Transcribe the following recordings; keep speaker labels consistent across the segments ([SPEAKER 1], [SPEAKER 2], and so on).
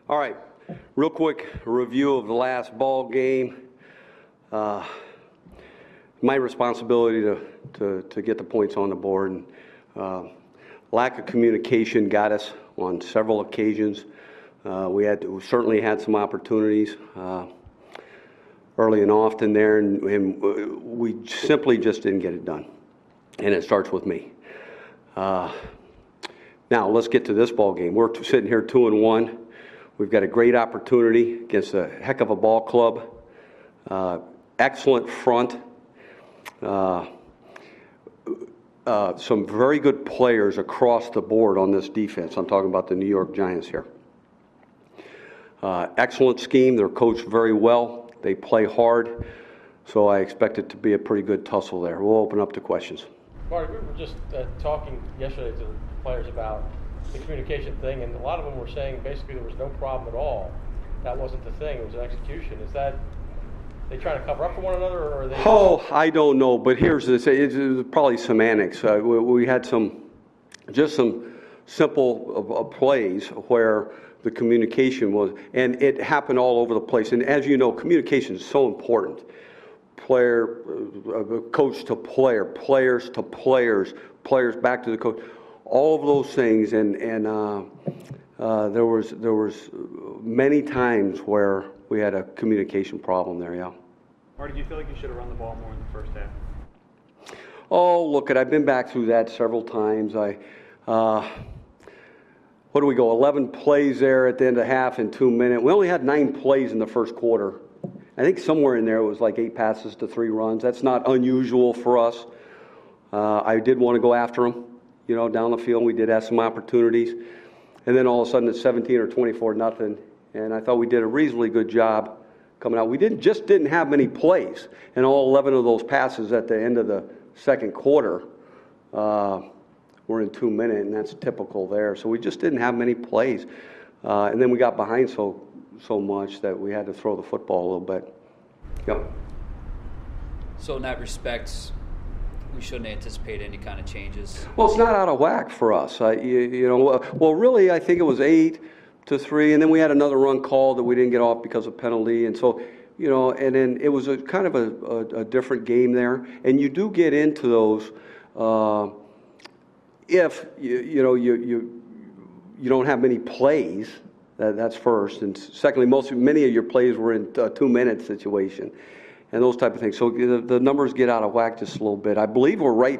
[SPEAKER 1] All right, real quick review of the last ball game. My responsibility to get the points on the board. And, lack of communication got us on several occasions. We certainly had some opportunities early and often there, and we simply just didn't get it done. And it starts with me. Now let's get to this ball game. We're sitting here 2-1. We've got a great opportunity against a heck of a ball club. Excellent front. Some very good players across the board on this defense. I'm talking about the New York Giants here. Excellent scheme. They're coached very well. They play hard. So I expect it to be a pretty good tussle there. We'll open up to questions.
[SPEAKER 2] Marty, we were just talking yesterday to the players about the communication thing, and a lot of them were saying basically there was no problem at all. That wasn't the thing. It was an execution. Is that they trying to cover up for one another, or are they?
[SPEAKER 1] Oh, I don't know. But here's this. It's probably semantics. We had some simple plays where the communication was, and it happened all over the place. And as you know, communication is so important. Player, coach to player, players to players, players back to the coach. All of those things, and there was many times where we had a communication problem there. Yeah.
[SPEAKER 3] Marty, do you feel like you should have run the ball more in the first half?
[SPEAKER 1] Oh, look, I've been back through that several times. What do we go? 11 plays there at the end of half in 2 minutes. We only had 9 plays in the first quarter. I think somewhere in there it was like 8 passes to 3 runs. That's not unusual for us. I did want to go after them, down the field. We did have some opportunities. And then all of a sudden it's 17 or 24-0. And I thought we did a reasonably good job coming out. We didn't have many plays. And all 11 of those passes at the end of the second quarter were in 2 minutes, and that's typical there. So we just didn't have many plays. And then we got behind so much that we had to throw the football a little bit. Yep.
[SPEAKER 4] So in that respect, we shouldn't anticipate any kind of changes?
[SPEAKER 1] Well, it's not out of whack for us. Well, really, I think it was 8-3, and then we had another run call that we didn't get off because of penalty. And so, and then it was a kind of a different game there. And you do get into those if, you don't have many plays. That's first, and secondly, many of your plays were in a 2-minute situation, and those type of things. So the numbers get out of whack just a little bit. I believe we're right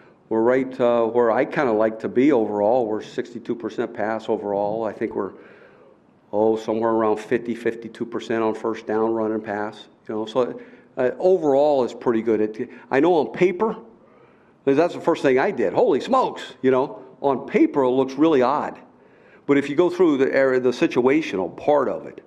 [SPEAKER 1] where I kind of like to be overall. We're 62% pass overall. I think we're somewhere around 52% on first down, run and pass. So overall is pretty good. I know on paper, that's the first thing I did. Holy smokes, on paper it looks really odd. But if you go through the situational part of it,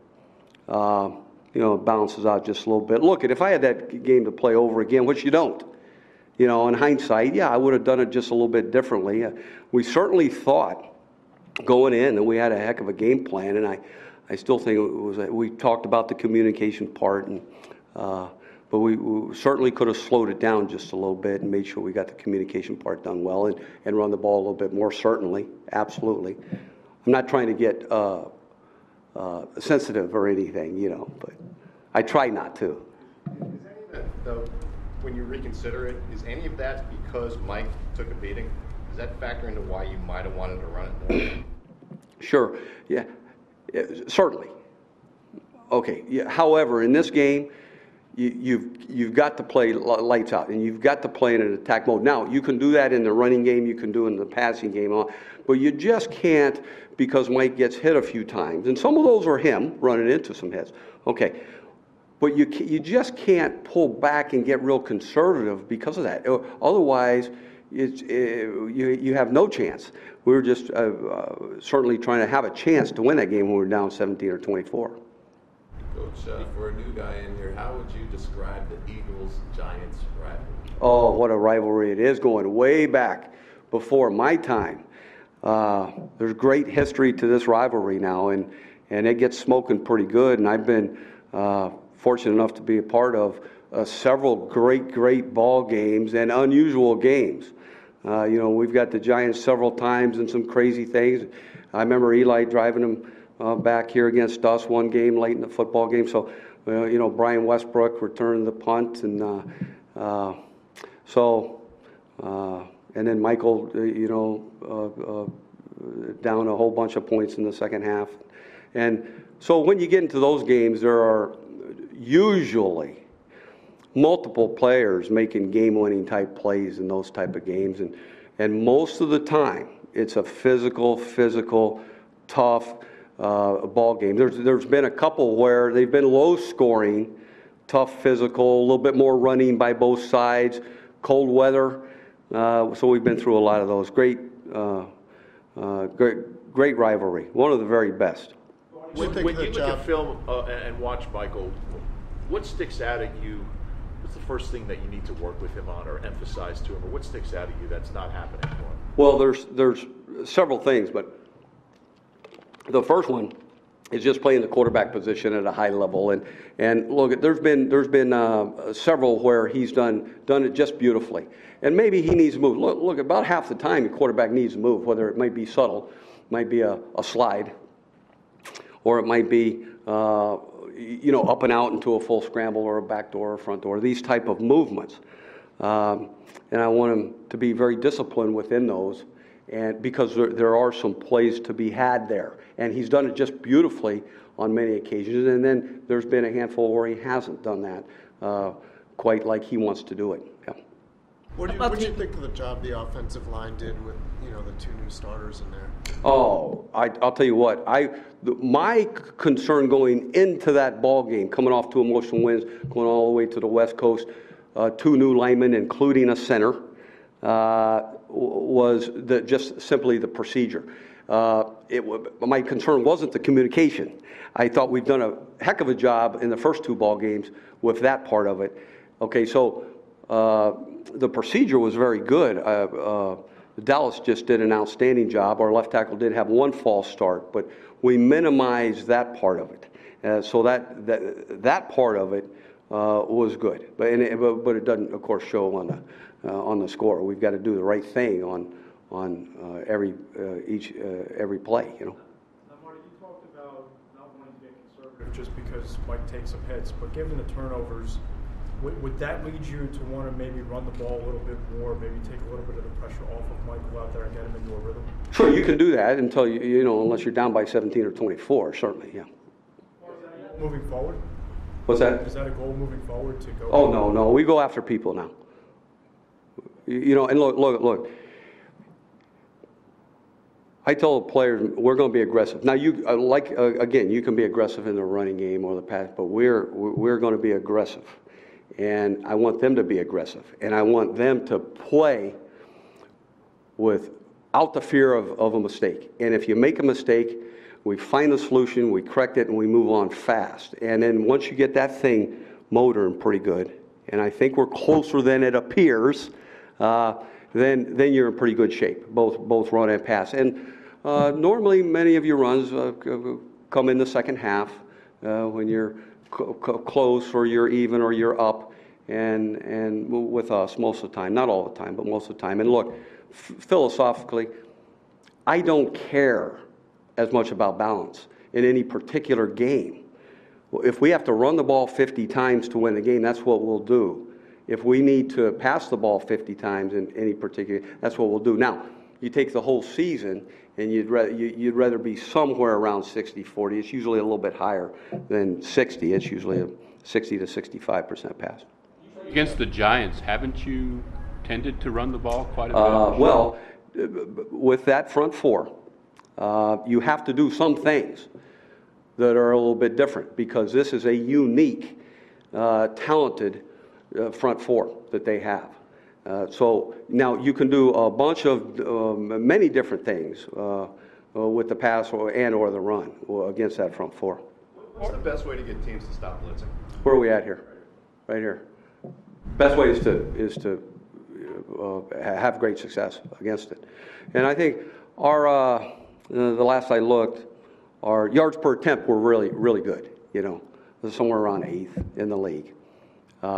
[SPEAKER 1] it balances out just a little bit. Look, if I had that game to play over again, which you don't, in hindsight, I would have done it just a little bit differently. We certainly thought going in that we had a heck of a game plan, and I still think it was. We talked about the communication part, but we certainly could have slowed it down just a little bit and made sure we got the communication part done well and run the ball a little bit more. Certainly, absolutely. I'm not trying to get sensitive or anything, but I try not to.
[SPEAKER 5] Is any of that, though, when you reconsider it, is any of that because Mike took a beating? Does that factor into why you might have wanted to run it more?
[SPEAKER 1] Sure. Yeah, certainly. Okay. Yeah. However, in this game, you've got to play lights out, and you've got to play in an attack mode. Now, you can do that in the running game. You can do it in the passing game. But you just can't, because Mike gets hit a few times. And some of those are him running into some hits. Okay. But you just can't pull back and get real conservative because of that. Otherwise, you have no chance. We were just certainly trying to have a chance to win that game when we were down 17 or 24.
[SPEAKER 6] Coach, for a new guy in here, how would you describe the Eagles-Giants rivalry?
[SPEAKER 1] Oh, what a rivalry it is, going way back before my time. There's great history to this rivalry now, and it gets smoking pretty good. And I've been fortunate enough to be a part of several great ball games and unusual games. We've got the Giants several times and some crazy things. I remember Eli driving them back here against us, one game late in the football game. So, Brian Westbrook returned the punt, and and then Michael, down a whole bunch of points in the second half. And so when you get into those games, there are usually multiple players making game-winning type plays in those type of games. And most of the time, it's a physical, tough ball game. There's been a couple where they've been low-scoring, tough physical, a little bit more running by both sides, cold weather. So we've been through a lot of those. Great rivalry. One of the very best.
[SPEAKER 7] When you look at film and watch Michael, what sticks out at you? What's the first thing that you need to work with him on or emphasize to him, or what sticks out at you that's not happening for him?
[SPEAKER 1] Well, there's several things, but the first one is just playing the quarterback position at a high level. And look, there's been several where he's done it just beautifully. And maybe he needs to move. Look, about half the time, the quarterback needs to move, whether it might be subtle, might be a slide, or it might be up and out into a full scramble or a back door or front door, these type of movements. And I want him to be very disciplined within those, and because there are some plays to be had there. And he's done it just beautifully on many occasions. And then there's been a handful where he hasn't done that quite like he wants to do it. Yeah.
[SPEAKER 8] What do you think of the job the offensive line did with the two new starters in there?
[SPEAKER 1] Oh, I'll tell you what. My concern going into that ball game, coming off two emotional wins, going all the way to the West Coast, two new linemen, including a center, was just simply the procedure. My concern wasn't the communication. I thought we've done a heck of a job in the first two ball games with that part of it. Okay, so the procedure was very good. Dallas just did an outstanding job. Our left tackle did have one false start, but we minimized that part of it. So that part of it was good. But it doesn't, of course, show on the score. We've got to do the right thing on every play.
[SPEAKER 9] Now, Marty, you talked about not wanting to get conservative just because Mike takes some hits, but given the turnovers, would that lead you to want to maybe run the ball a little bit more, maybe take a little bit of the pressure off of Michael out there and get him into a rhythm?
[SPEAKER 1] Sure, you can do that until unless you're down by 17 or 24. Certainly, yeah.
[SPEAKER 9] Moving forward.
[SPEAKER 1] What's that?
[SPEAKER 9] Is that a goal moving forward to go?
[SPEAKER 1] Oh no, we go after people now. And look. I tell the players we're going to be aggressive. Now, you again, you can be aggressive in the running game or the pass, but we're going to be aggressive, and I want them to be aggressive, and I want them to play without the fear of a mistake. And if you make a mistake, we find the solution, we correct it, and we move on fast. And then once you get that thing motoring pretty good, and I think we're closer than it appears, then you're in pretty good shape, both run and pass. And normally many of your runs come in the second half when you're close or you're even or you're up, and with us most of the time, not all the time, but most of the time. And look, philosophically, I don't care as much about balance in any particular game. If we have to run the ball 50 times to win the game, that's what we'll do. If we need to pass the ball 50 times in any particular, that's what we'll do. Now, you take the whole season, and you'd rather be somewhere around 60-40. It's usually a little bit higher than 60. It's usually a 60 to 65% pass.
[SPEAKER 10] Against the Giants, haven't you tended to run the ball quite a bit?
[SPEAKER 1] Well, with that front four, you have to do some things that are a little bit different because this is a unique, talented front four that they have. So now you can do a bunch of many different things with the pass or the run against that front four.
[SPEAKER 5] What's the best way to get teams to stop blitzing?
[SPEAKER 1] Where are we at here? Right here. Best way is to have great success against it. And I think our the last I looked, our yards per attempt were really, really good. Somewhere around 8th in the league.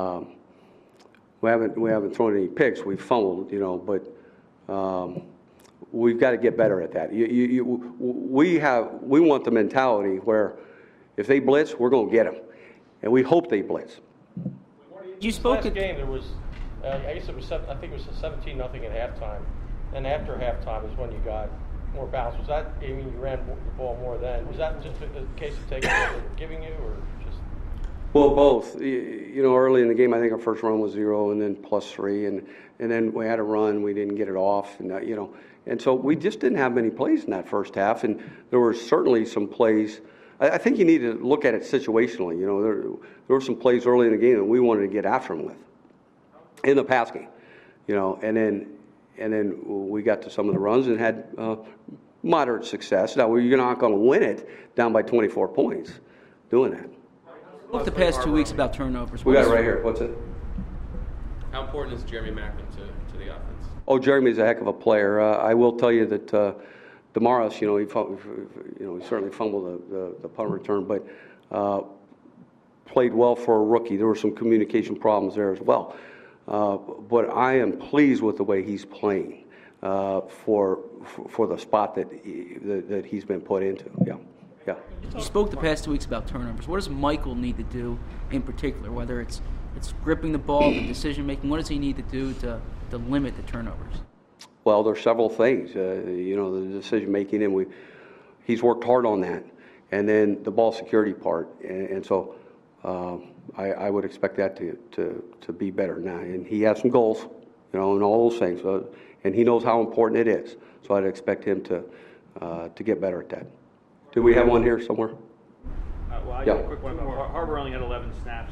[SPEAKER 1] We haven't thrown any picks. We've fumbled, but we've got to get better at that. We want the mentality where if they blitz, we're going to get them, and we hope they blitz.
[SPEAKER 2] You spoke last game. There was, I guess it was, I think it was 17-0 at halftime, and after halftime is when you got more balance. Was that? I mean, you ran the ball more then. Was that just a case of taking what they were giving you, or just?
[SPEAKER 1] Well, both. You know, early in the game, I think our first run was 0, and then +3, and then we had a run, we didn't get it off, and you know, and so we just didn't have many plays in that first half, and there were certainly some plays. I think you need to look at it situationally. You know, there were some plays early in the game that we wanted to get after them with in the pass game. You know, and then we got to some of the runs and had moderate success. Now you're not going to win it down by 24 points doing that.
[SPEAKER 11] Spoke the past 2 weeks about turnovers.
[SPEAKER 1] We got it right here. What's it?
[SPEAKER 12] How important is Jeremy Maclin to the offense?
[SPEAKER 1] Oh, Jeremy's a heck of a player. I will tell you that Damaris, you know, he certainly fumbled the punt return, but played well for a rookie. There were some communication problems there as well. But I am pleased with the way he's playing for the spot that he's been put into. Yeah.
[SPEAKER 11] You spoke the past 2 weeks about turnovers. What does Michael need to do in particular, whether it's gripping the ball, the decision making? What does he need to do to limit the turnovers?
[SPEAKER 1] Well, there's several things. You know, the decision making, and he's worked hard on that, and then the ball security part, and so I would expect that to be better now. And he has some goals, you know, and all those things, and he knows how important it is. So I'd expect him to get better at that. Do we have one here somewhere?
[SPEAKER 3] Well, I got a quick one. Harbor only had 11 snaps,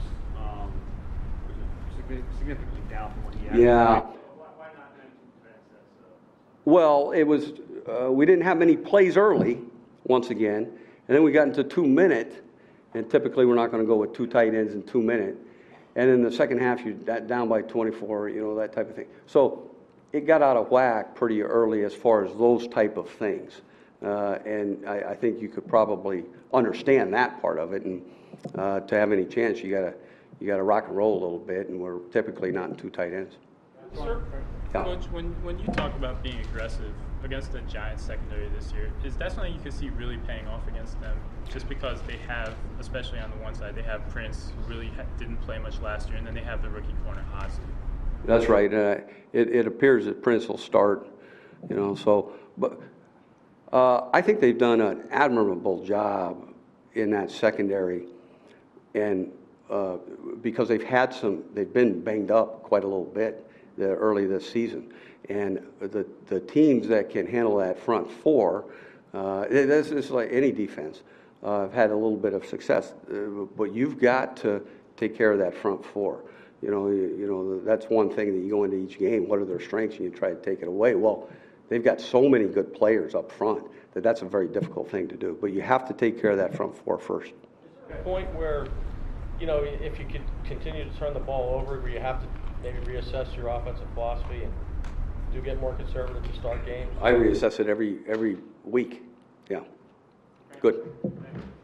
[SPEAKER 3] which is significantly down from what he had.
[SPEAKER 1] Yeah. Why not 19 Well, it was we didn't have many plays early, once again, and then we got into 2 minute, and typically we're not going to go with 2 tight ends in 2 minute, and in the second half you're down by 24, you know, that type of thing. So it got out of whack pretty early as far as those type of things. And I think you could probably understand that part of it, and to have any chance, you gotta rock and roll a little bit, and we're typically not in 2 tight ends.
[SPEAKER 13] Sir, yeah. Coach, when you talk about being aggressive against the Giants secondary this year, is that something you could see really paying off against them? Just because they have, especially on the one side, they have Prince, who really didn't play much last year, and then they have the rookie corner Hasu.
[SPEAKER 1] That's right. It appears that Prince will start, you know. So, but. I think they've done an admirable job in that secondary, and because they've been banged up quite a little bit early this season, and the teams that can handle that front four, it's like any defense, have had a little bit of success, but you've got to take care of that front four. You know that's one thing that you go into each game. What are their strengths, and you try to take it away. Well, they've got so many good players up front that's a very difficult thing to do. But you have to take care of that front four first.
[SPEAKER 2] A point where, you know, if you could continue to turn the ball over, where you have to maybe reassess your offensive philosophy and do get more conservative to start games?
[SPEAKER 1] I reassess it every week. Yeah. Good.